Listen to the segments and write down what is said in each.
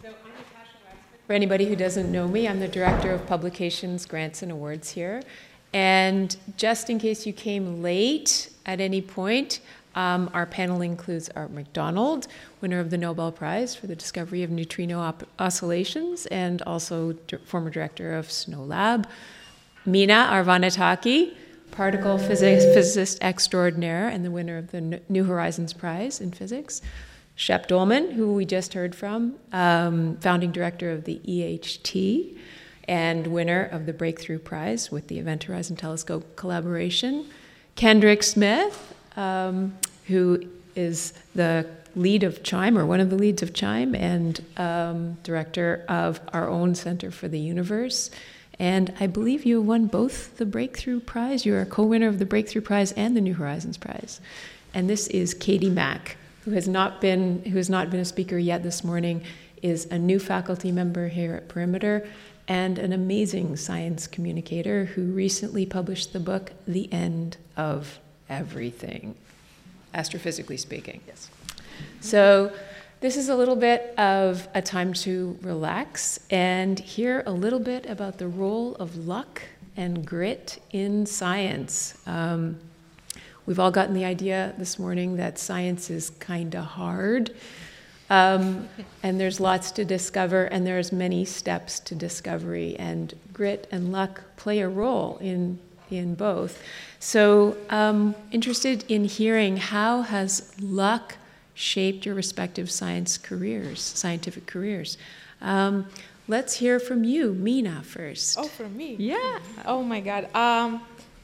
For anybody who doesn't know me, I'm the Director of Publications, Grants, and Awards here. And just in case you came late at any point, our panel includes Art McDonald, winner of the Nobel Prize for the discovery of neutrino oscillations, and also former director of Snow Lab. Meena Arvanitaki, particle physicist extraordinaire and the winner of the New Horizons Prize in Physics. Shep Doeleman, who we just heard from, founding director of the EHT and winner of the Breakthrough Prize with the Event Horizon Telescope collaboration. Kendrick Smith, who is the lead of CHIME, or one of the leads of CHIME, and director of our own Center for the Universe. And I believe you won both the Breakthrough Prize. You're a co-winner of the Breakthrough Prize and the New Horizons Prize. And this is Katie Mack, who has not been a speaker yet this morning, is a new faculty member here at Perimeter and an amazing science communicator who recently published the book, The End of Everything, astrophysically speaking. Yes. So this is a little bit of a time to relax and hear a little bit about the role of luck and grit in science. We've all gotten the idea this morning that science is kind of hard, and there's lots to discover, and there's many steps to discovery, and grit and luck play a role in both. So interested in hearing, how has luck shaped your respective scientific careers? Let's hear from you, Meena, first. Oh, from me? Yeah. Oh my God.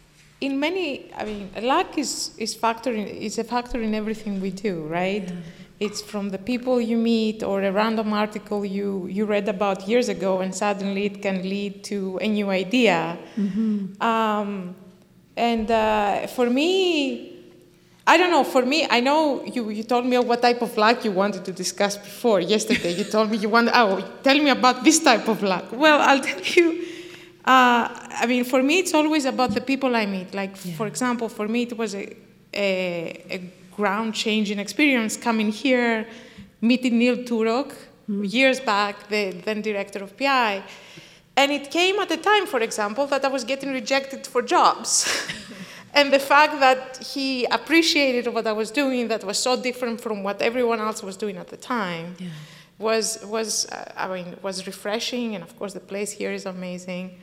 Luck is a factor in everything we do, right? Yeah. It's from the people you meet or a random article you read about years ago, and suddenly it can lead to a new idea. Mm-hmm. For me, I don't know. For me, I know you told me what type of luck you wanted to discuss before. Yesterday, you told me tell me about this type of luck. Well, I'll tell you. For me, it's always about the people I meet. For example, for me, it was a ground-changing experience coming here, meeting Neil Turok years back, the then director of PI. And it came at a time, for example, that I was getting rejected for jobs. And the fact that he appreciated what I was doing that was so different from what everyone else was doing at the time was refreshing. And of course, the place here is amazing.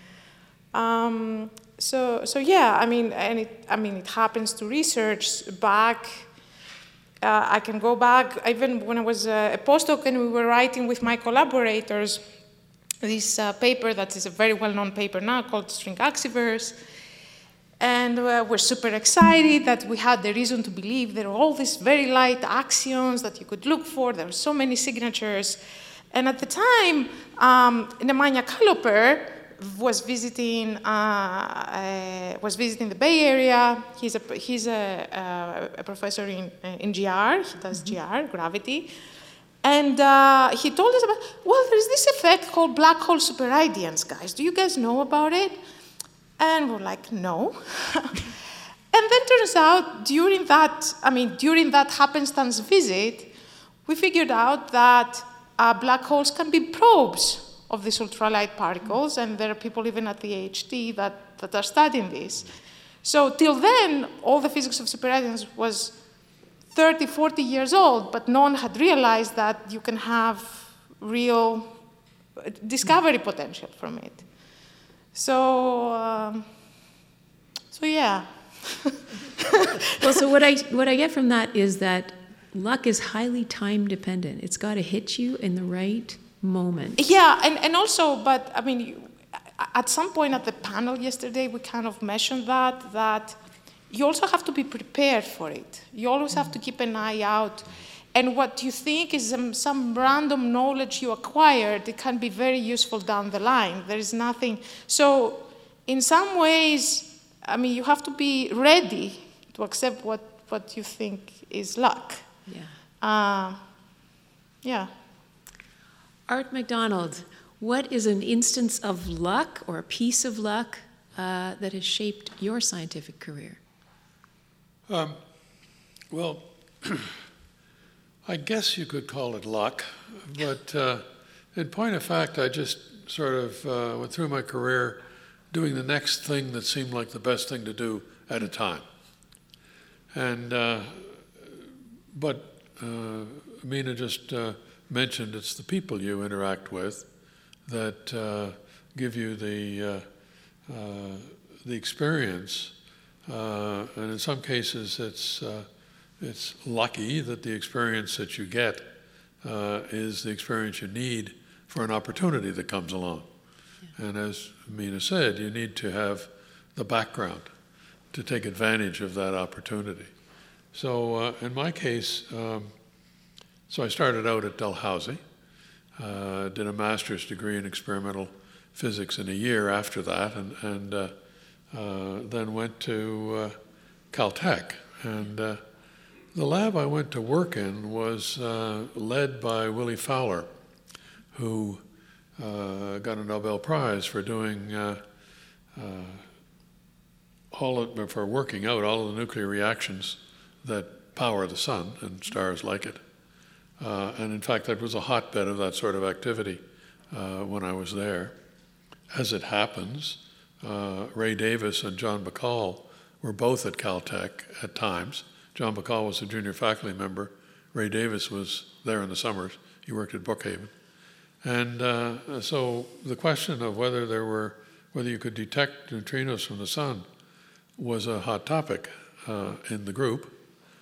It happens to research back. I can go back even when I was a postdoc and we were writing with my collaborators this paper that is a very well-known paper now called String Axiverse. And we're super excited that we had the reason to believe there are all these very light axions that you could look for. There were so many signatures. And at the time, Nemanja Kaloper was visiting the Bay Area. He's a professor in GR. He does GR, gravity. And he told us about, there's this effect called black hole superradiance, guys. Do you guys know about it? And we're like, no. And then turns out during that happenstance visit, we figured out that black holes can be probes of these ultralight particles, and there are people even at the AHT that are studying this. So till then, all the physics of superradiance was 30, 40 years old, but no one had realized that you can have real discovery potential from it. So yeah. Well, so what I get from that is that luck is highly time dependent. It's got to hit you in the right moment. Yeah, and also, at some point at the panel yesterday, we kind of mentioned that you also have to be prepared for it. You always have to keep an eye out. And what you think is some random knowledge you acquired, it can be very useful down the line. There is nothing. So in some ways, you have to be ready to accept what you think is luck. Yeah. Yeah. Art McDonald, what is an instance of luck or a piece of luck that has shaped your scientific career? I guess you could call it luck, but in point of fact, I just sort of went through my career doing the next thing that seemed like the best thing to do at a time. And but Mina just mentioned it's the people you interact with that give you the experience, and in some cases it's lucky that the experience that you get is the experience you need for an opportunity that comes along. Yeah. And as Mina said, you need to have the background to take advantage of that opportunity. So in my case, so I started out at Dalhousie, did a master's degree in experimental physics in a year after that, and then went to Caltech. And the lab I went to work in was led by Willie Fowler, who got a Nobel Prize for doing for working out all of the nuclear reactions that power the sun and stars like it. And in fact, that was a hotbed of that sort of activity when I was there. As it happens, Ray Davis and John Bacall were both at Caltech at times. John Bacall was a junior faculty member. Ray Davis was there in the summers. He worked at Brookhaven. And so the question of whether you could detect neutrinos from the sun was a hot topic in the group.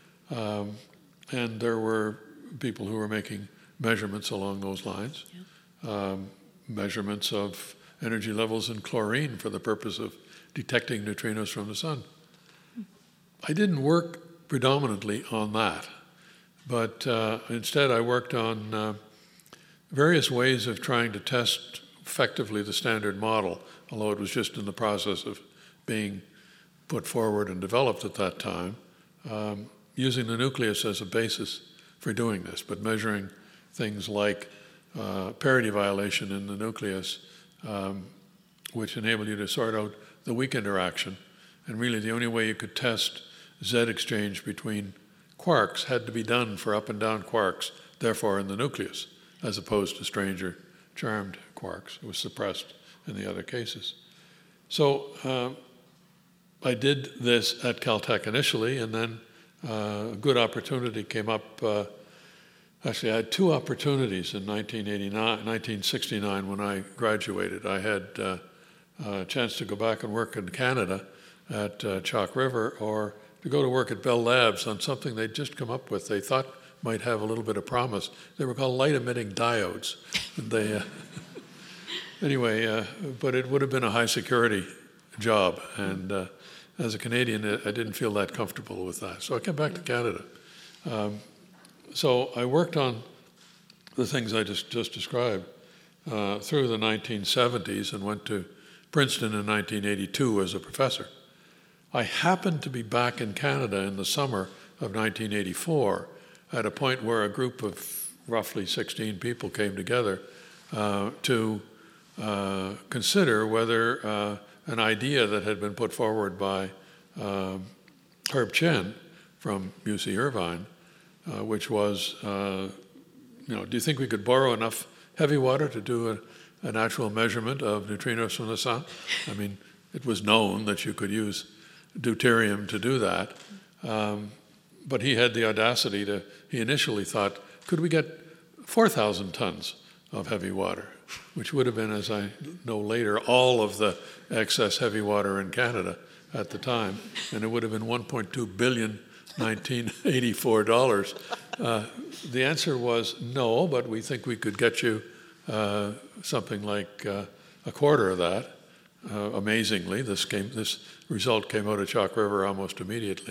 And there were people who were making measurements along those lines, measurements of energy levels in chlorine for the purpose of detecting neutrinos from the sun. I didn't work predominantly on that, but instead I worked on various ways of trying to test effectively the Standard Model, although it was just in the process of being put forward and developed at that time, using the nucleus as a basis for doing this, but measuring things like parity violation in the nucleus, which enabled you to sort out the weak interaction. And really the only way you could test Z exchange between quarks had to be done for up and down quarks, therefore in the nucleus, as opposed to stranger charmed quarks. It was suppressed in the other cases. So I did this at Caltech initially, and then a good opportunity came up. Actually, I had two opportunities in 1969 when I graduated. I had a chance to go back and work in Canada at Chalk River, or to go to work at Bell Labs on something they'd just come up with. They thought might have a little bit of promise. They were called light-emitting diodes. They, anyway, but it would have been a high-security job, and as a Canadian, I didn't feel that comfortable with that. So I came back to Canada. So I worked on the things I just described through the 1970s and went to Princeton in 1982 as a professor. I happened to be back in Canada in the summer of 1984 at a point where a group of roughly 16 people came together to consider whether an idea that had been put forward by Herb Chen from UC Irvine, which was, do you think we could borrow enough heavy water to do an actual measurement of neutrinos from the sun? I mean, it was known that you could use deuterium to do that. But he had the audacity he initially thought, could we get 4,000 tons of heavy water, which would have been, as I know later, all of the excess heavy water in Canada at the time, and it would have been 1.2 billion 1984 dollars. The answer was no, but we think we could get you something like a quarter of that. Amazingly, this result came out of Chalk River almost immediately.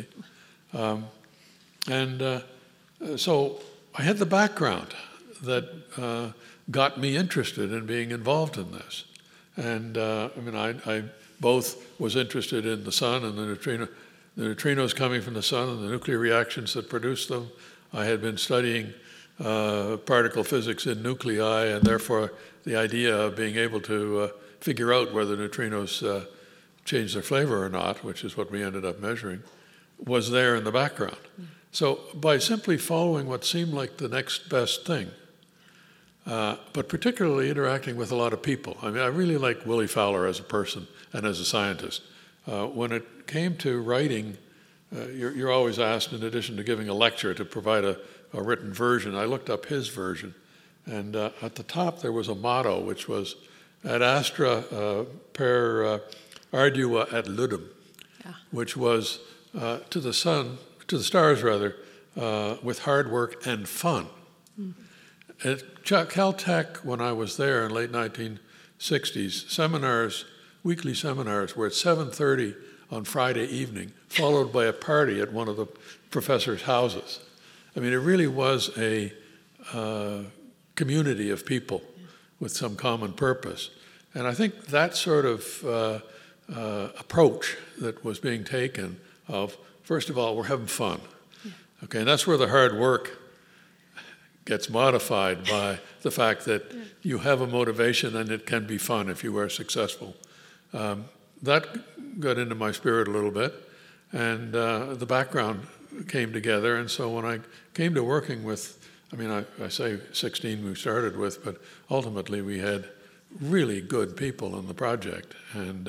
So I had the background that got me interested in being involved in this. And I both was interested in the sun and the neutrinos coming from the sun and the nuclear reactions that produce them. I had been studying particle physics in nuclei, and therefore the idea of being able to figure out whether neutrinos change their flavor or not, which is what we ended up measuring, was there in the background. So by simply following what seemed like the next best thing, but particularly interacting with a lot of people. I mean, I really like Willie Fowler as a person and as a scientist. When it came to writing, you're always asked, in addition to giving a lecture, to provide a written version. I looked up his version, and at the top there was a motto, which was, ad astra per ardua ad ludum, which was to the stars rather, with hard work and fun. At Caltech, when I was there in late 1960s, weekly seminars were at 7:30 on Friday evening, followed by a party at one of the professors' houses. I mean, it really was a community of people with some common purpose. And I think that sort of approach that was being taken of, first of all, we're having fun. Okay, and that's where the hard work gets modified by the fact that you have a motivation and it can be fun if you are successful. That got into my spirit a little bit, and the background came together. And so when I came to working with, I say 16 we started with, but ultimately we had really good people in the project. And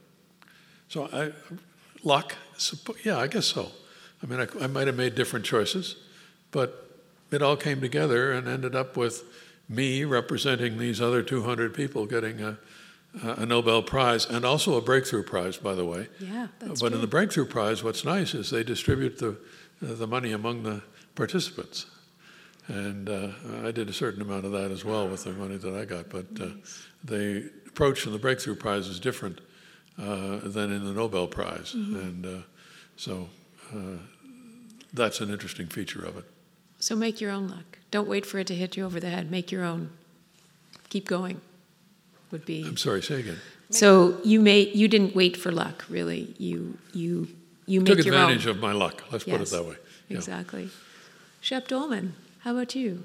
luck, yeah, I guess so. I mean, I might have made different choices, but it all came together and ended up with me representing these other 200 people getting a Nobel Prize, and also a Breakthrough Prize, by the way. Yeah, that's But true. in the Breakthrough Prize, what's nice is they distribute the money among the participants. And I did a certain amount of that as well with the money that I got. But the approach in the Breakthrough Prize is different than in the Nobel Prize. And so that's an interesting feature of it. So make your own luck. Don't wait for it to hit you over the head. Make your own. Keep going. Would be. I'm sorry, say again. So you didn't wait for luck, really. You make Took your own. advantage of my luck. Let's put it that way. Yeah. Exactly. Shep Dolman, how about you?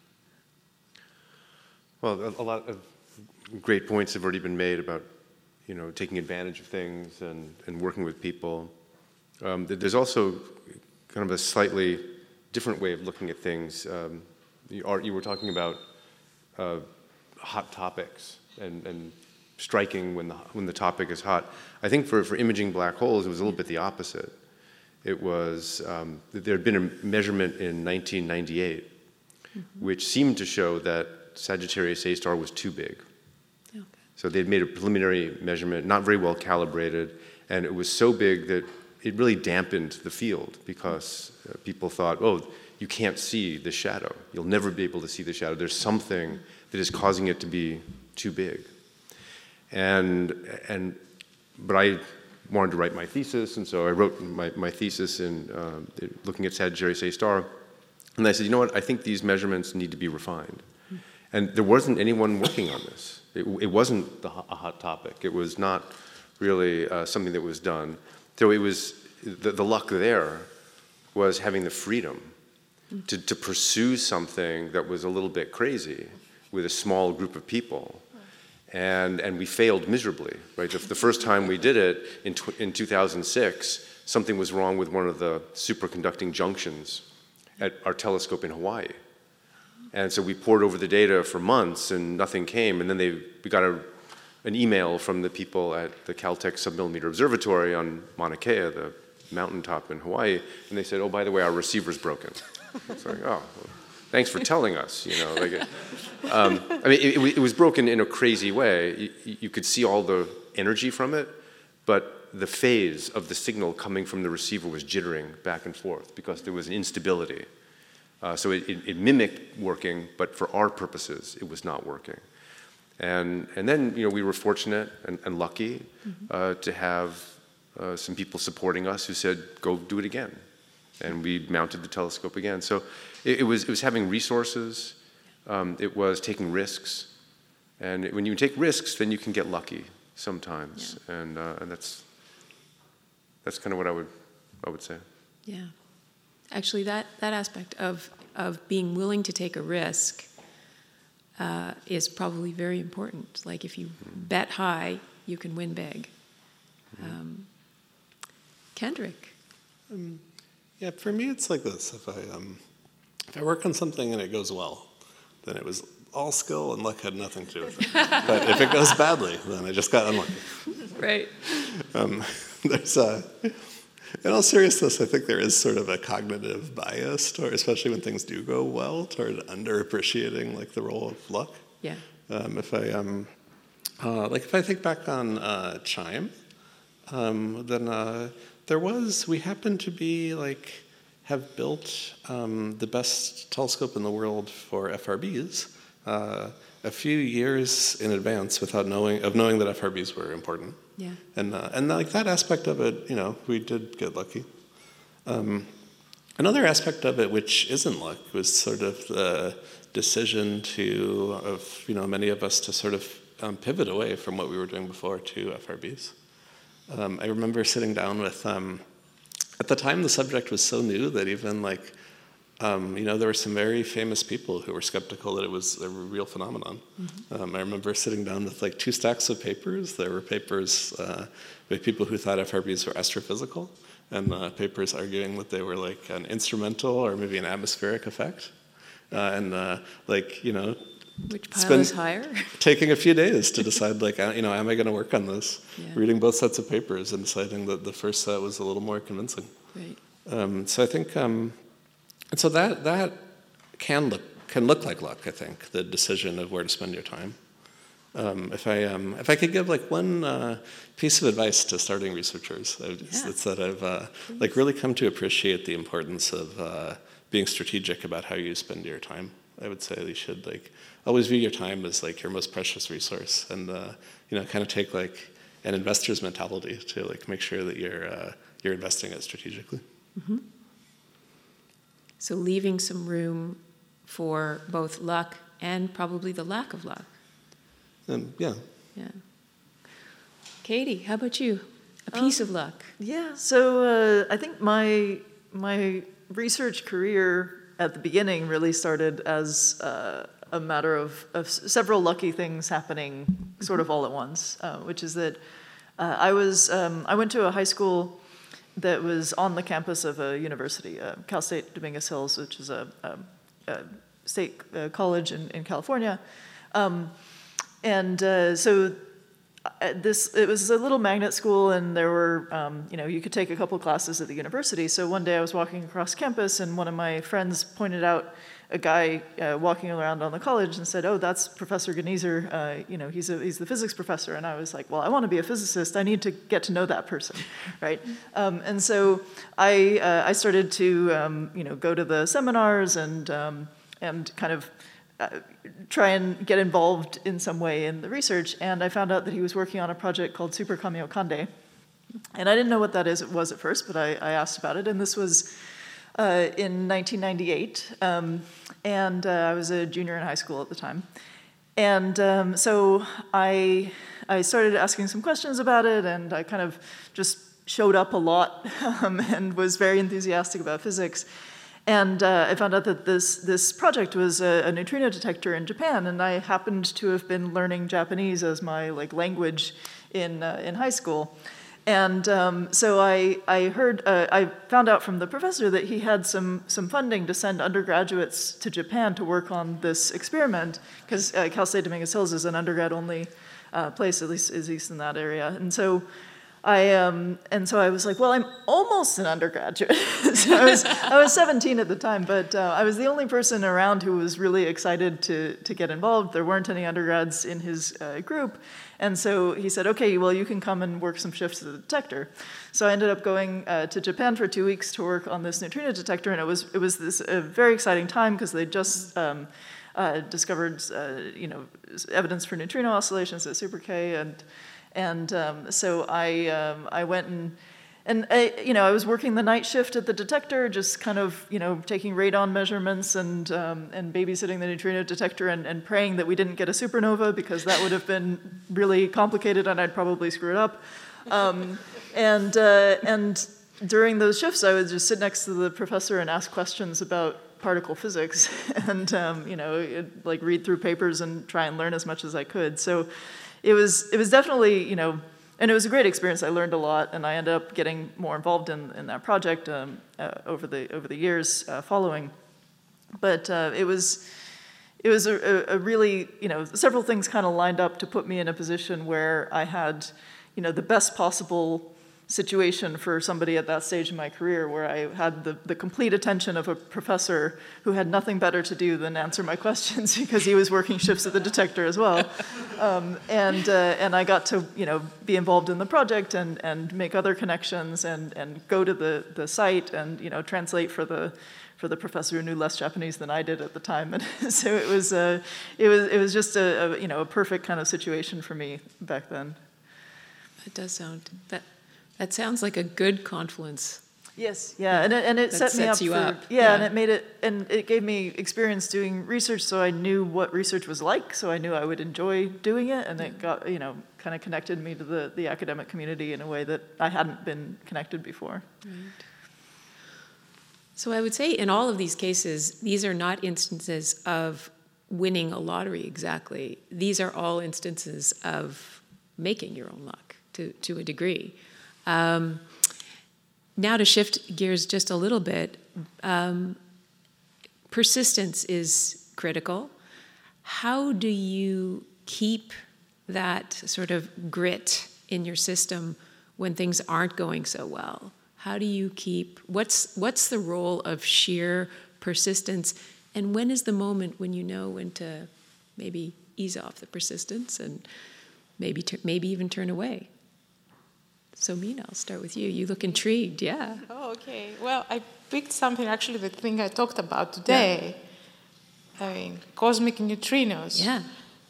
Well, a lot of great points have already been made about, taking advantage of things and working with people. There's also kind of a slightly different way of looking at things. Art, you were talking about hot topics and striking when the topic is hot. I think for imaging black holes, it was a little bit the opposite. It was there had been a measurement in 1998, which seemed to show that Sagittarius A star was too big. Okay. So they'd made a preliminary measurement, not very well calibrated, and it was so big that it really dampened the field because people thought, oh, you can't see the shadow. You'll never be able to see the shadow. There's something that is causing it to be too big. But I wanted to write my thesis, and so I wrote my thesis in looking at Sagittarius A star. And I said, you know what, I think these measurements need to be refined. And there wasn't anyone working on this. It wasn't a hot topic. It was not really something that was done. So it was, the luck there was having the freedom to pursue something that was a little bit crazy with a small group of people. And we failed miserably, right? The first time we did it in 2006, something was wrong with one of the superconducting junctions at our telescope in Hawaii. And so we pored over the data for months and nothing came. And then we got an email from the people at the Caltech Submillimeter Observatory on Mauna Kea, the mountaintop in Hawaii, and they said, oh, by the way, our receiver's broken. It's like, oh, well, thanks for telling us, it was broken in a crazy way. You could see all the energy from it, but the phase of the signal coming from the receiver was jittering back and forth because there was an instability. So it mimicked working, but for our purposes, it was not working. And then, we were fortunate and lucky to have some people supporting us who said, go do it again. And we mounted the telescope again. So it was having resources. It was taking risks. And when you take risks, then you can get lucky sometimes. Yeah. And that's kind of what I would say. Yeah. Actually, that aspect of being willing to take a risk is probably very important. Like if you bet high, you can win big. Kendrick. Yeah, for me it's like this. If I work on something and it goes well, then it was all skill and luck had nothing to do with it. But if it goes badly, then I just got unlucky. Right. There's in all seriousness, I think there is sort of a cognitive bias, especially when things do go well, toward underappreciating like the role of luck. Yeah. If I think back on CHIME, then we happened to be have built the best telescope in the world for FRBs a few years in advance without knowing that FRBs were important. Yeah. And that aspect of it, we did get lucky. Another aspect of it, which isn't luck, was sort of the decision of many of us to sort of pivot away from what we were doing before to FRBs. I remember sitting down with, at the time the subject was so new that even there were some very famous people who were skeptical that it was a real phenomenon. Mm-hmm. I remember sitting down with 2 stacks of papers. There were papers by people who thought FRBs were astrophysical, and papers arguing that they were an instrumental or maybe an atmospheric effect. Which pile is higher? Taking a few days to decide, am I going to work on this? Yeah. Reading both sets of papers and deciding that the first set was a little more convincing. Right. So I think, and so that can look like luck. I think the decision of where to spend your time. If I could give one piece of advice to starting researchers, it's that I've really come to appreciate the importance of being strategic about how you spend your time. I would say you should always view your time as your most precious resource, and kind of take an investor's mentality to make sure that you're investing it strategically. Mm-hmm. So leaving some room for both luck and probably the lack of luck. Yeah. Yeah. Katie, how about you? A piece of luck. Yeah. So I think my research career at the beginning really started as a matter of several lucky things happening sort of all at once, which is that I went to a high school that was on the campus of a university, Cal State Dominguez Hills, which is a state college in California. So it was a little magnet school, and there were, you could take a couple classes at the university. So one day I was walking across campus, and one of my friends pointed out a guy walking around on the college and said, "Oh, that's Professor Genieser. He's the physics professor." And I was like, "Well, I want to be a physicist. I need to get to know that person, right?" And so I started to go to the seminars and kind of try and get involved in some way in the research, and I found out that he was working on a project called Super Kamiokande. And I didn't know what that was at first, but I asked about it, and this was in 1998, and I was a junior in high school at the time. And so I started asking some questions about it, and I kind of just showed up a lot and was very enthusiastic about physics. And I found out that this project was a neutrino detector in Japan, and I happened to have been learning Japanese as my language in high school. And so I found out from the professor that he had some funding to send undergraduates to Japan to work on this experiment, because Cal State Dominguez Hills is an undergrad-only place, at least in that area. And so I was like, well, I'm almost an undergraduate. So I was 17 at the time, but I was the only person around who was really excited to get involved. There weren't any undergrads in his group. And so he said, okay, well, you can come and work some shifts at the detector. So I ended up going to Japan for 2 weeks to work on this neutrino detector, and it was this a very exciting time because they just discovered evidence for neutrino oscillations at Super K, and so I went and I was working the night shift at the detector, just kind of taking radon measurements and babysitting the neutrino detector and praying that we didn't get a supernova, because that would have been really complicated and I'd probably screw it up. And during those shifts, I would just sit next to the professor and ask questions about particle physics, and read through papers and try and learn as much as I could. So it was definitely, and it was a great experience. I learned a lot, and I ended up getting more involved in that project over the years following. But it was it was a really, several things kind of lined up to put me in a position where I had, the best possible situation for somebody at that stage in my career, where I had the complete attention of a professor who had nothing better to do than answer my questions because he was working shifts at the detector as well. And I got to, be involved in the project and make other connections and go to the site and, translate for the professor who knew less Japanese than I did at the time. And so it was just a perfect kind of situation for me back then. It does sound that sounds like a good confluence. Yes, yeah, and it set me up you up. Yeah, and it gave me experience doing research, so I knew what research was like, so I knew I would enjoy doing it, and it got, kind of connected me to the academic community in a way that I hadn't been connected before. Right. So I would say in all of these cases, these are not instances of winning a lottery exactly. These are all instances of making your own luck to a degree. Now to shift gears just a little bit, persistence is critical. How do you keep that sort of grit in your system when things aren't going so well? How do you keep, what's the role of sheer persistence, and when is the moment when you know when to maybe ease off the persistence and maybe even turn away? So Mina, I'll start with you. You look intrigued, yeah. Oh, okay. Well, I picked something, actually, the thing I talked about today. Yeah. I mean, cosmic neutrinos. Yeah.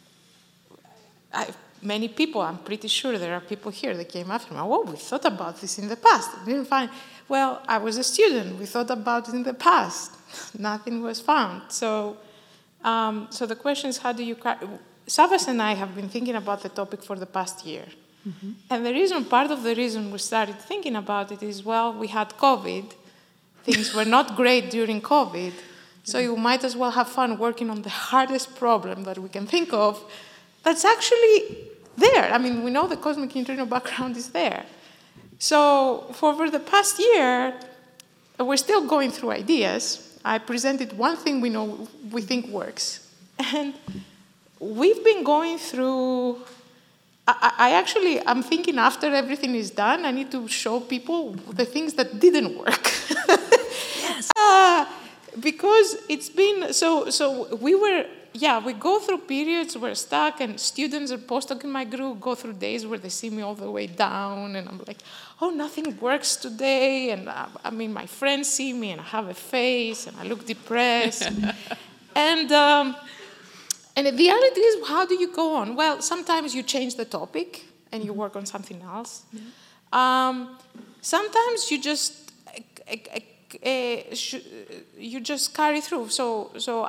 Many people, I'm pretty sure there are people here that came after me. Oh, we thought about this in the past. We didn't find. Well, I was a student. We thought about it in the past. Nothing was found. So the question is, how do you... Savas and I have been thinking about the topic for the past year. Mm-hmm. And part of the reason we started thinking about it is, well, we had COVID. Things were not great during COVID. So you might as well have fun working on the hardest problem that we can think of that's actually there. I mean, we know the cosmic neutrino background is there. So for over the past year, we're still going through ideas. I presented one thing we think works. And we've been going through... I'm thinking after everything is done, I need to show people the things that didn't work. Yes. Because it's been, so we go through periods where we're stuck, and students and postdocs in my group go through days where they see me all the way down, and I'm like, oh, nothing works today, and my friends see me, and I have a face, and I look depressed. And the reality is, how do you go on? Well, sometimes you change the topic and you work on something else. Yeah. Sometimes you just carry through. So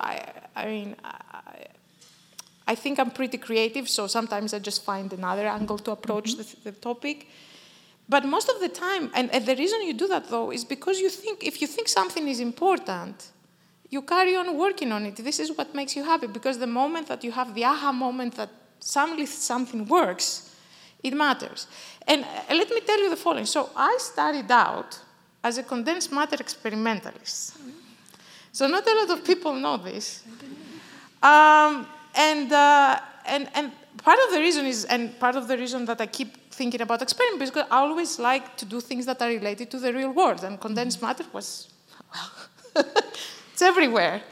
I think I'm pretty creative. So sometimes I just find another angle to approach the topic. But most of the time, and the reason you do that though is because if you think something is important, you carry on working on it. This is what makes you happy, because the moment that you have the aha moment that suddenly something works, it matters. And let me tell you the following. So I started out as a condensed matter experimentalist. So not a lot of people know this. And part of the reason that I keep thinking about experiments is because I always like to do things that are related to the real world. And condensed matter was, well... It's everywhere.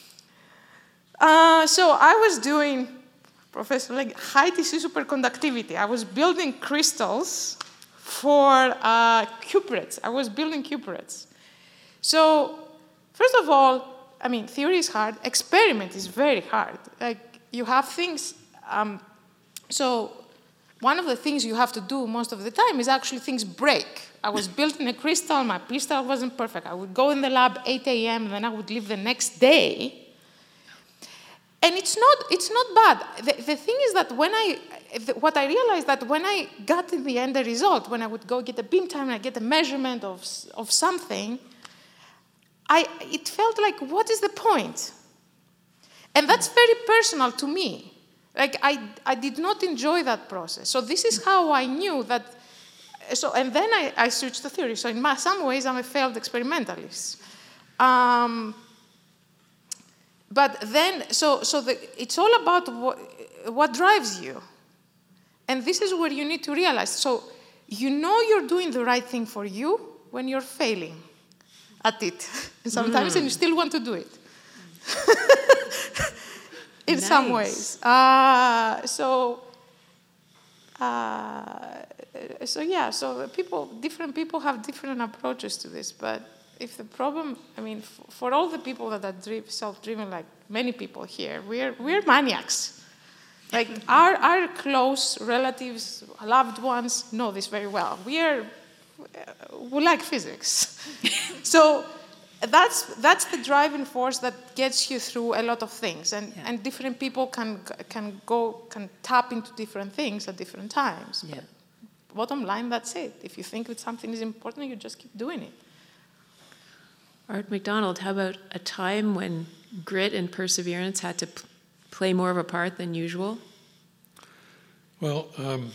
So I was doing, Professor, high TC superconductivity. I was building crystals for cuprates. I was building cuprates. So first of all, theory is hard. Experiment is very hard. You have things. So one of the things you have to do most of the time is actually things break. I was building a crystal, my crystal wasn't perfect. I would go in the lab 8 a.m., and then I would leave the next day. And it's not bad. The thing is that what I realized that when I got in the end the result, when I would go get a beam time and I get a measurement of something, it felt like, what is the point? And that's very personal to me. I did not enjoy that process. So this is how I knew that. And then I switched to theory. So in some ways, I'm a failed experimentalist. But then, it's all about what drives you. And this is where you need to realize. So you know you're doing the right thing for you when you're failing at it. And sometimes, and you still want to do it. In some ways. So different people have different approaches to this. But if the problem, for all the people that are self-driven, like many people here, we're maniacs. Like our close relatives, loved ones know this very well. We like physics. So that's the driving force that gets you through a lot of things, and different people can tap into different things at different times. Yeah. But bottom line, that's it. If you think that something is important, you just keep doing it. Art McDonald, how about a time when grit and perseverance had to play more of a part than usual? Well,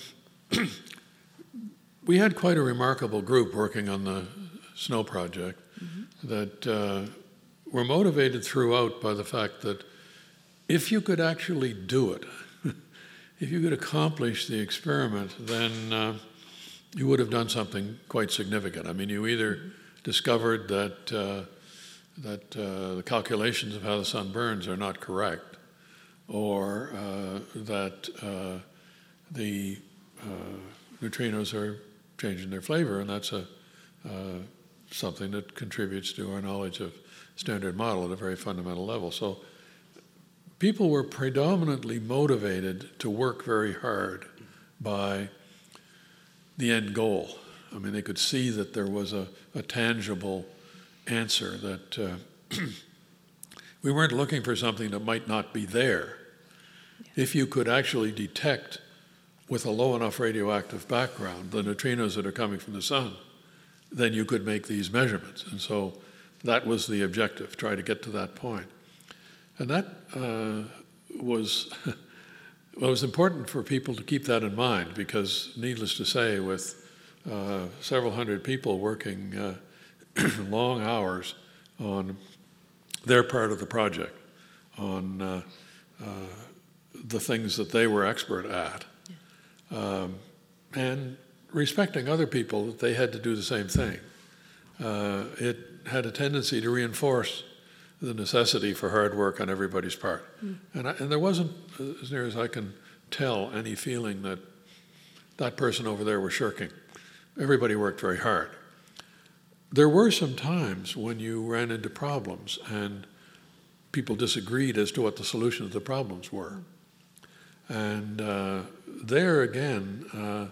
we had quite a remarkable group working on the snow project that were motivated throughout by the fact that if you could actually do it, if you could accomplish the experiment, then you would have done something quite significant. You either discovered that the calculations of how the sun burns are not correct, or that the neutrinos are changing their flavor, and that's something that contributes to our knowledge of Standard Model at a very fundamental level. So people were predominantly motivated to work very hard by the end goal. They could see that there was a tangible answer, that we weren't looking for something that might not be there. If you could actually detect with a low enough radioactive background the neutrinos that are coming from the sun, then you could make these measurements. And so that was the objective, try to get to that point. And that was it was important for people to keep that in mind, because needless to say, with several hundred people working long hours on their part of the project, on the things that they were expert at, and respecting other people that they had to do the same thing. It had a tendency to reinforce the necessity for hard work on everybody's part. And there wasn't, as near as I can tell, any feeling that that person over there was shirking. Everybody worked very hard. There were some times when you ran into problems and people disagreed as to what the solution of the problems were. And there again,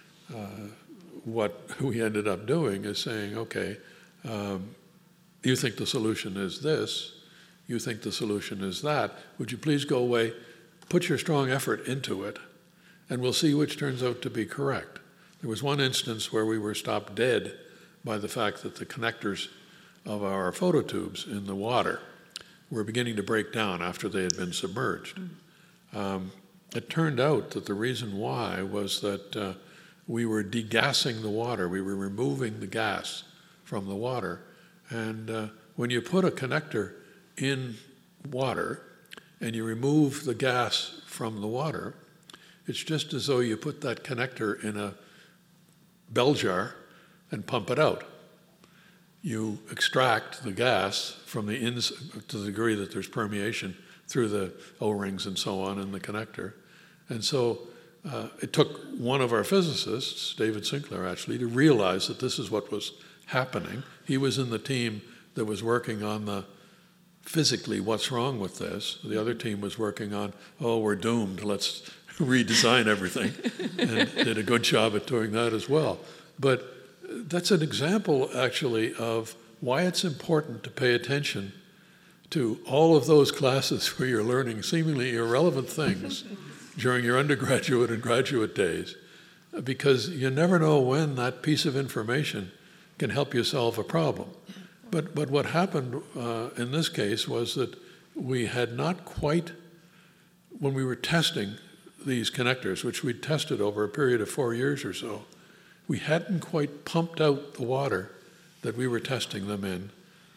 what we ended up doing is saying, okay, you think the solution is this, you think the solution is that, would you please go away, put your strong effort into it, and we'll see which turns out to be correct. There was one instance where we were stopped dead by the fact that the connectors of our phototubes in the water were beginning to break down after they had been submerged. It turned out that the reason why was that we were degassing the water. We were removing the gas from the water. And when you put a connector in water and you remove the gas from the water, it's just as though you put that connector in a bell jar and pump it out. You extract the gas from the inside to the degree that there's permeation through the O-rings and so on in the connector. And so it took one of our physicists, David Sinclair actually, to realize that this is what was happening. He was in the team that was working on the physically what's wrong with this. The other team was working on, oh, we're doomed, let's redesign everything, and did a good job at doing that as well. But that's an example, actually, of why it's important to pay attention to all of those classes where you're learning seemingly irrelevant things during your undergraduate and graduate days, because you never know when that piece of information can help you solve a problem. But what happened in this case was that we had not quite, when we were testing these connectors, which we'd tested over a period of 4 years or so, we hadn't quite pumped out the water that we were testing them in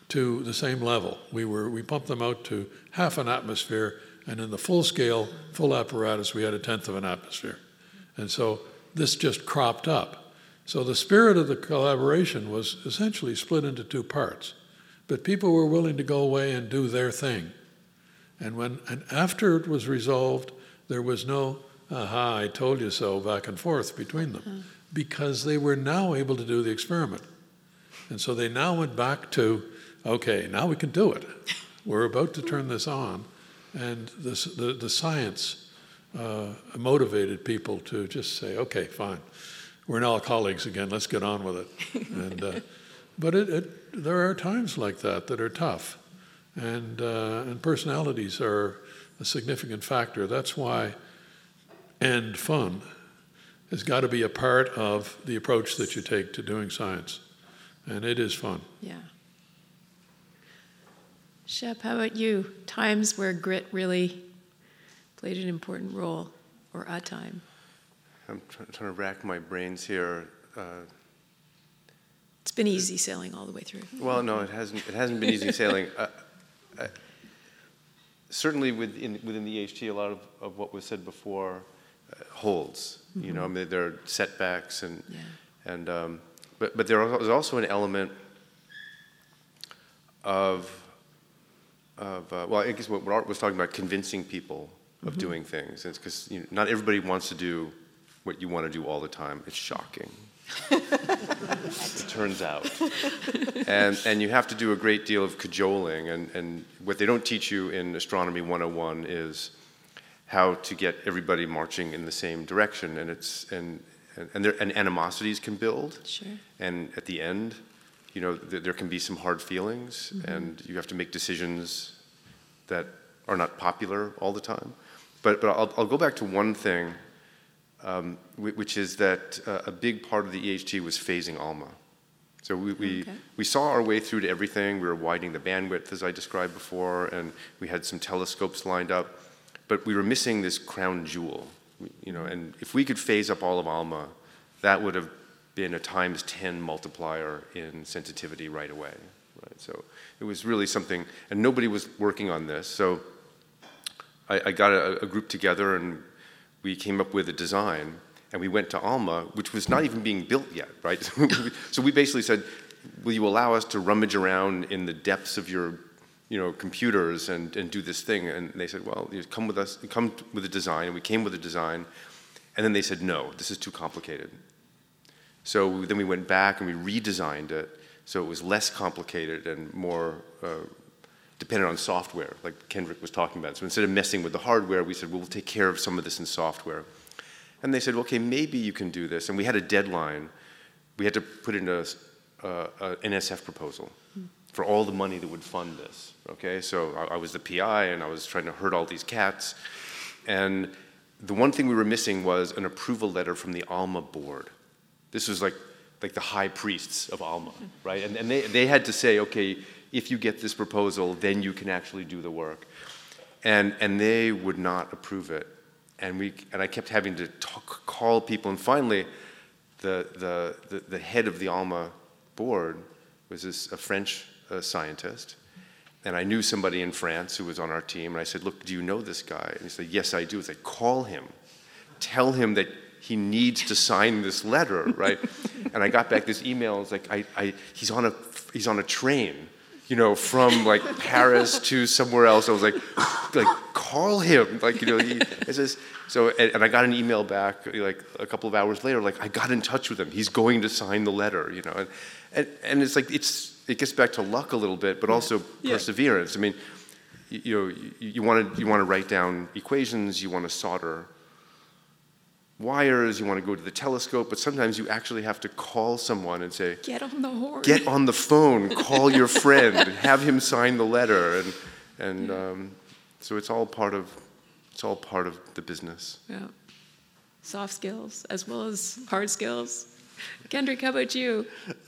to the same level. We pumped them out to half an atmosphere, and in the full scale, full apparatus, we had 1/10 of an atmosphere. And so this just cropped up. So the spirit of the collaboration was essentially split into two parts. But people were willing to go away and do their thing. And after it was resolved, there was no, aha, I told you so, back and forth between them, because they were now able to do the experiment. And so they now went back to, okay, now we can do it. We're about to turn this on. And the science motivated people to just say, okay, fine, we're now colleagues again, let's get on with it. And, but there are times like that are tough. And personalities are a significant factor. That's why and fun has got to be a part of the approach that you take to doing science. And it is fun. Yeah. Shep, how about you? Times where grit really played an important role, or a time? I'm trying to rack my brains here. It's been easy sailing all the way through. Well, no, it hasn't been easy sailing. Certainly within the EHT, a lot of what was said before holds. Mm-hmm. You know, I mean, there are setbacks, but there was also an element of well, I guess what Art was talking about, convincing people of doing things. It's because not everybody wants to do what you want to do all the time. It's shocking. It turns out. And you have to do a great deal of cajoling. And what they don't teach you in Astronomy 101 is how to get everybody marching in the same direction. And animosities can build. Sure. And at the end, there can be some hard feelings, and you have to make decisions that are not popular all the time. But I'll go back to one thing, which is that a big part of the EHT was phasing ALMA. So we saw our way through to everything. We were widening the bandwidth, as I described before, and we had some telescopes lined up. But we were missing this crown jewel, and if we could phase up all of ALMA, that would have been a ×10 multiplier in sensitivity right away. Right? So it was really something, and nobody was working on this. So I got a group together, and we came up with a design, and we went to ALMA, which was not even being built yet, right? So we basically said, will you allow us to rummage around in the depths of your computers and do this thing? And they said, well, come with us, come with a design. And we came with a design, and then they said, no, this is too complicated. So then we went back and we redesigned it so it was less complicated and more dependent on software, like Kendrick was talking about. So instead of messing with the hardware, we said, well, we'll take care of some of this in software. And they said, okay, maybe you can do this. And we had a deadline. We had to put in an NSF proposal for all the money that would fund this. Okay, so I was the PI, and I was trying to herd all these cats. And the one thing we were missing was an approval letter from the ALMA board. This was like the high priests of ALMA, right? And they had to say, okay, if you get this proposal, then you can actually do the work. And they would not approve it. And I kept having to call people. And finally, the head of the ALMA board was a French scientist. And I knew somebody in France who was on our team. And I said, look, do you know this guy? And he said, yes, I do. I said, call him. Tell him that he needs to sign this letter, right? And I got back this email. It's like he's on a train, from like Paris to somewhere else. I was like call him, and I got an email back like a couple of hours later. Like I got in touch with him. He's going to sign the letter, and it's like it gets back to luck a little bit, but also perseverance. I mean, you want to write down equations. You want to solder wires, you want to go to the telescope, but sometimes you actually have to call someone and say, get on the horn. Get on the phone, call your friend, and have him sign the letter. And so it's all part of the business. Yeah. Soft skills as well as hard skills. Kendrick, how about you?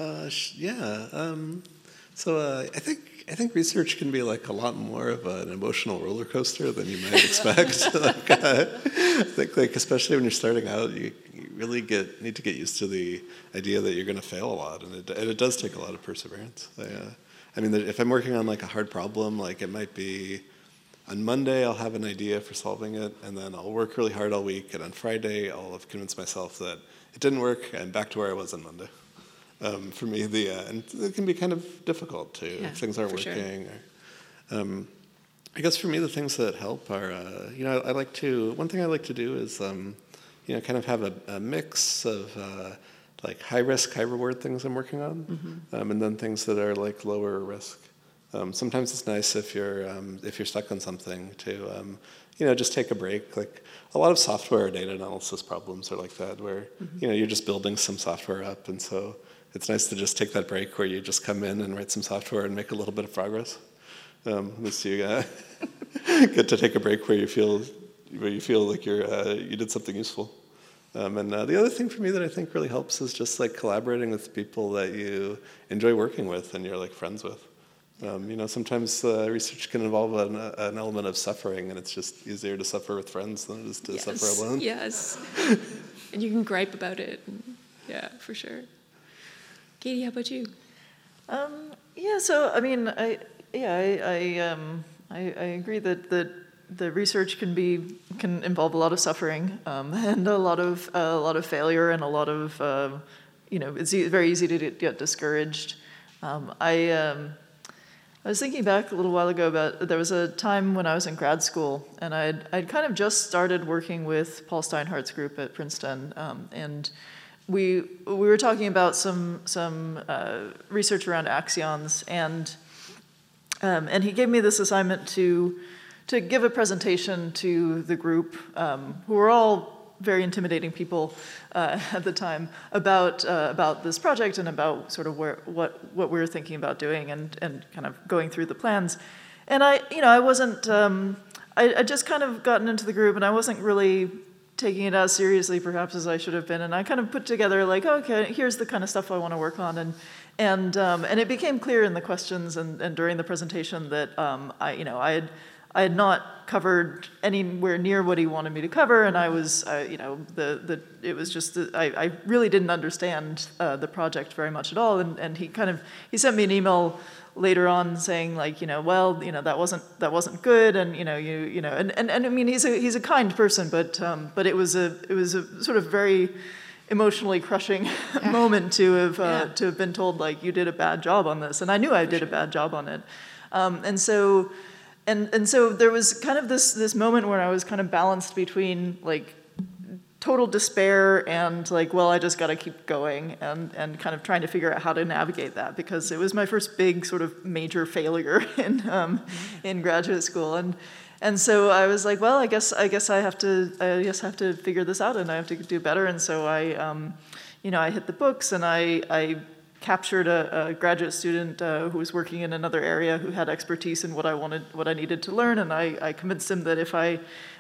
So I think research can be like a lot more of an emotional roller coaster than you might expect. I think especially when you're starting out, you really need to get used to the idea that you're going to fail a lot, and it does take a lot of perseverance. I mean, if I'm working on like a hard problem, like it might be on Monday I'll have an idea for solving it, and then I'll work really hard all week, and on Friday I'll have convinced myself that it didn't work, and back to where I was on Monday. For me, and it can be kind of difficult too if things aren't working. Sure. Or, I guess for me, the things that help are, one thing I like to do is, kind of have a mix of like high risk, high reward things I'm working on, and then things that are like lower risk. Sometimes it's nice if you're stuck on something to, just take a break. Like a lot of software data analysis problems are like that, where you're just building some software up, and so it's nice to just take that break where you just come in and write some software and make a little bit of progress. At least you get to take a break where you feel like you did something useful. And the other thing for me that I think really helps is just like collaborating with people that you enjoy working with and you're like friends with. Sometimes research can involve an element of suffering, and it's just easier to suffer with friends than it is to suffer alone. Yes, and you can gripe about it. Yeah, for sure. Katie, how about you? So I mean, I agree that the research can involve a lot of suffering and a lot of failure and a lot of it's very easy to get discouraged. I was thinking back a little while ago about there was a time when I was in grad school, and I'd kind of just started working with Paul Steinhardt's group at Princeton, and we were talking about some research around axions, and he gave me this assignment to give a presentation to the group, who were all very intimidating people at the time, about this project and about sort of what we were thinking about doing and kind of going through the plans. And I wasn't I just kind of gotten into the group, and I wasn't really taking it as seriously perhaps as I should have been. And I kind of put together like, okay, here's the kind of stuff I want to work on, and it became clear in the questions and during the presentation that I had not covered anywhere near what he wanted me to cover, and I was, it was just I really didn't understand the project very much at all, and he sent me an email later on saying like, that wasn't good, and and I mean he's a kind person, but it was a sort of very emotionally crushing moment to have been told like, you did a bad job on this, and I knew I did a bad job on it, and so there was kind of this moment where I was kind of balanced between like total despair and like, well, I just got to keep going, and kind of trying to figure out how to navigate that, because it was my first big sort of major failure in graduate school, and so I was like, well, I guess I have to figure this out, and I have to do better, and so I hit the books, and I captured a graduate student who was working in another area who had expertise in what I needed to learn, and I convinced him that if I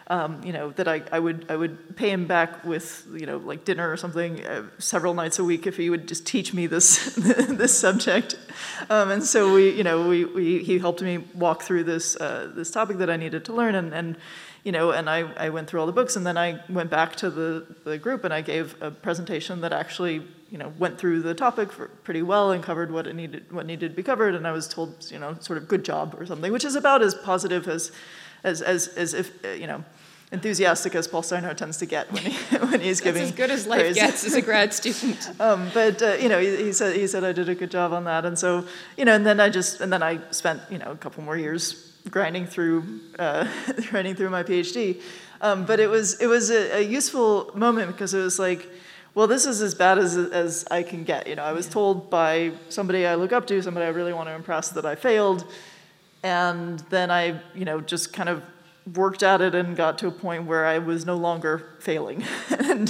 would pay him back with like dinner or something several nights a week if he would just teach me this this subject, and so he helped me walk through this topic that I needed to learn, and I went through all the books, and then I went back to the group and I gave a presentation that actually went through the topic pretty well and covered what needed to be covered, and I was told sort of good job or something, which is about as positive as if enthusiastic as Paul Steinhardt tends to get when he's giving. That's as good as life praise. Gets as a grad student. He said I did a good job on that, and so and then I spent a couple more years grinding through my PhD, but it was a useful moment, because it was like, well, this is as bad as I can get. I was told by somebody I look up to, somebody I really want to impress, that I failed, and then I just kind of worked at it and got to a point where I was no longer failing, and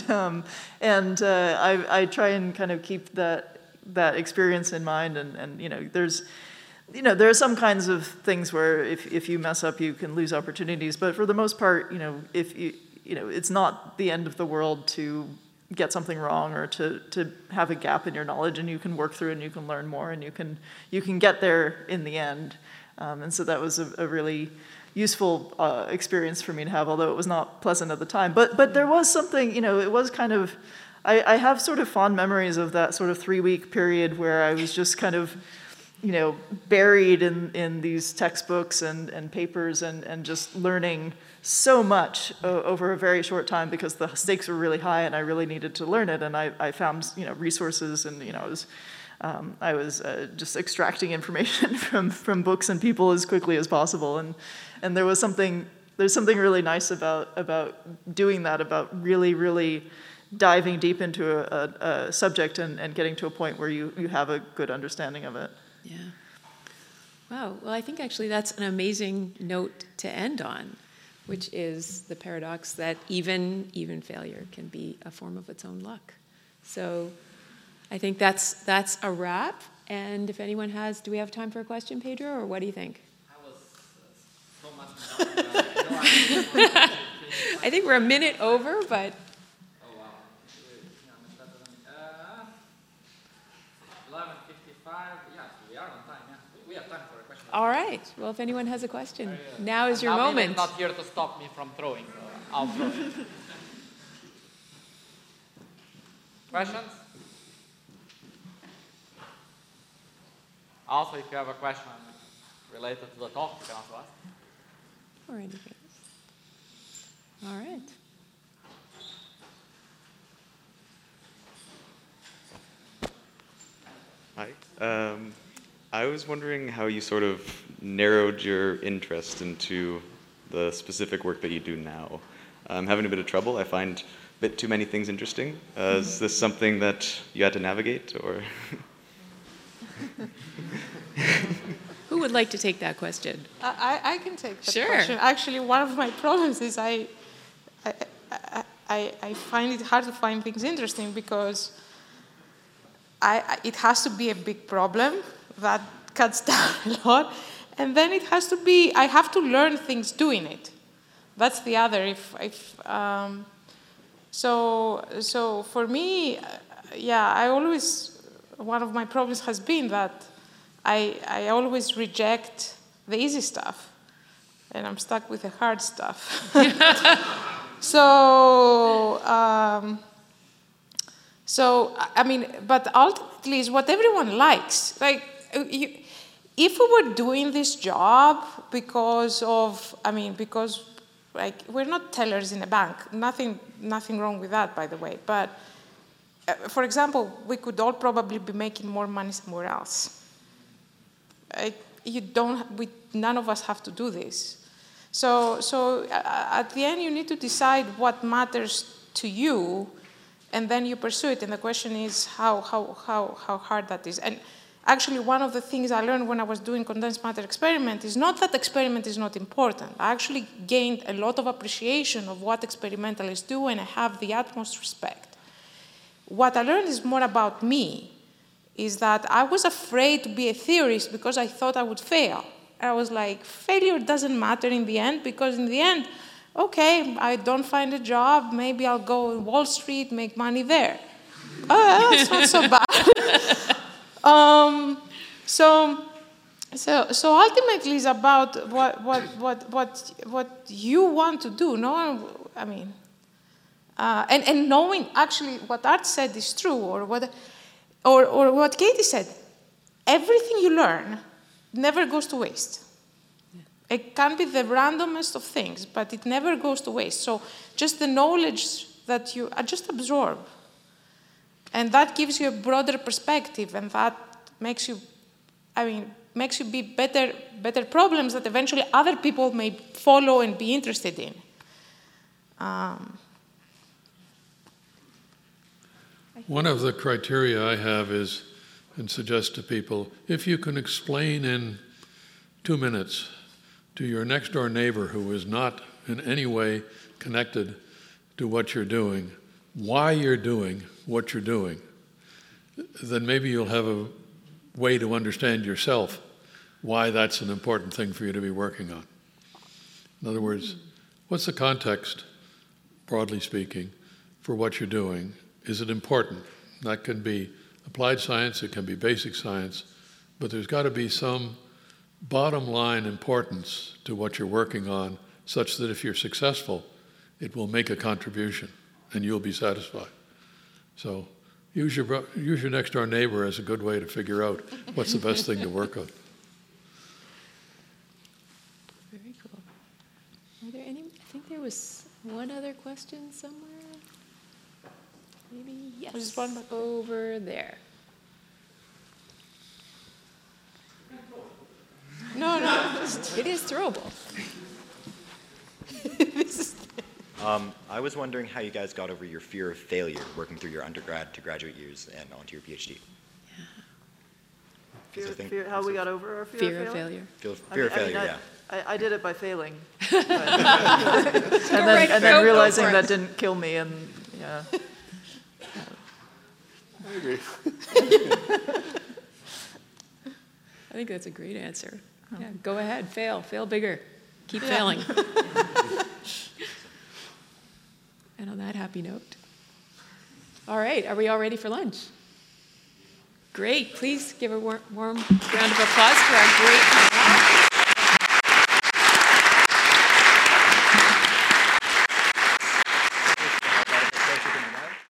I try and kind of keep that experience in mind, and there are some kinds of things where if you mess up, you can lose opportunities, but for the most part, it's not the end of the world to get something wrong or to have a gap in your knowledge, and you can work through and you can learn more, and you can get there in the end, and so that was a really useful experience for me to have, although it was not pleasant at the time. But there was something, it was kind of, I have sort of fond memories of that sort of 3-week period where I was just kind of buried in these textbooks and papers and just learning so much over a very short time because the stakes were really high and I really needed to learn it. And I found, resources and, I was just extracting information from books and people as quickly as possible. And there's something really nice about doing that, about really, really diving deep into a subject and getting to a point where you have a good understanding of it. Yeah. Wow. Well, I think actually that's an amazing note to end on, which is the paradox that even failure can be a form of its own luck. So I think that's a wrap. And if anyone do we have time for a question, Pedro, or what do you think? I was so much. I think we're a minute over, but. 11:55. Yes, we are on time. Yeah, we have time for a question. All right. Well, if anyone has a question, now is your Nabil moment. is not here to stop me from throwing, so I'll throw it. Questions? Also, if you have a question related to the talk, you can also ask. Or anything else. All right. Hi. I was wondering how you sort of narrowed your interest into the specific work that you do now. I'm having a bit of trouble. I find a bit too many things interesting. Is this something that you had to navigate, or? Who would like to take that question? I can take that Sure. question. Actually, one of my problems is I find it hard to find things interesting because it has to be a big problem that cuts down a lot, and then it has to be, I have to learn things doing it. That's the other. So for me, one of my problems has been that I always reject the easy stuff, and I'm stuck with the hard stuff. But ultimately, it's what everyone likes. Like, if we were doing this job because we're not tellers in a bank. Nothing wrong with that, by the way. But for example, we could all probably be making more money somewhere else. None of us have to do this. So at the end, you need to decide what matters to you, and then you pursue it. And the question is how hard that is. And actually, one of the things I learned when I was doing condensed matter experiment is not that experiment is not important. I actually gained a lot of appreciation of what experimentalists do, and I have the utmost respect. What I learned is more about me, is that I was afraid to be a theorist because I thought I would fail. I was like, failure doesn't matter in the end, because in the end, okay, I don't find a job, maybe I'll go on Wall Street, make money there. Oh, that's not so bad. So ultimately, it's about what you want to do. And knowing actually what Art said is true, or what Katie said. Everything you learn never goes to waste. It can be the randomest of things, but it never goes to waste. So just the knowledge that you just absorb, and that gives you a broader perspective, and that makes you be better problems that eventually other people may follow and be interested in. One of the criteria I have is, and suggest to people, if you can explain in 2 minutes to your next door neighbor who is not in any way connected to what you're doing, why you're doing what you're doing, then maybe you'll have a way to understand yourself why that's an important thing for you to be working on. In other words, what's the context, broadly speaking, for what you're doing? Is it important? That can be applied science, it can be basic science, but there's got to be some bottom line importance to what you're working on, such that if you're successful, it will make a contribution and you'll be satisfied. So, use your next door neighbor as a good way to figure out what's the best thing to work on. Very cool. Are there any, I think there was one other question somewhere. Maybe, yes, There's one back there. over there. No, no. It is throwable. I was wondering how you guys got over your fear of failure working through your undergrad to graduate years and onto your PhD. How we got over our Fear of failure. Fear of failure, yeah. I did it by failing. and then realizing that didn't kill me, and yeah. I agree. I think that's a great answer. Yeah, go ahead, fail bigger, keep failing. And on that happy note. All right, are we all ready for lunch? Great, please give a warm round of applause to our great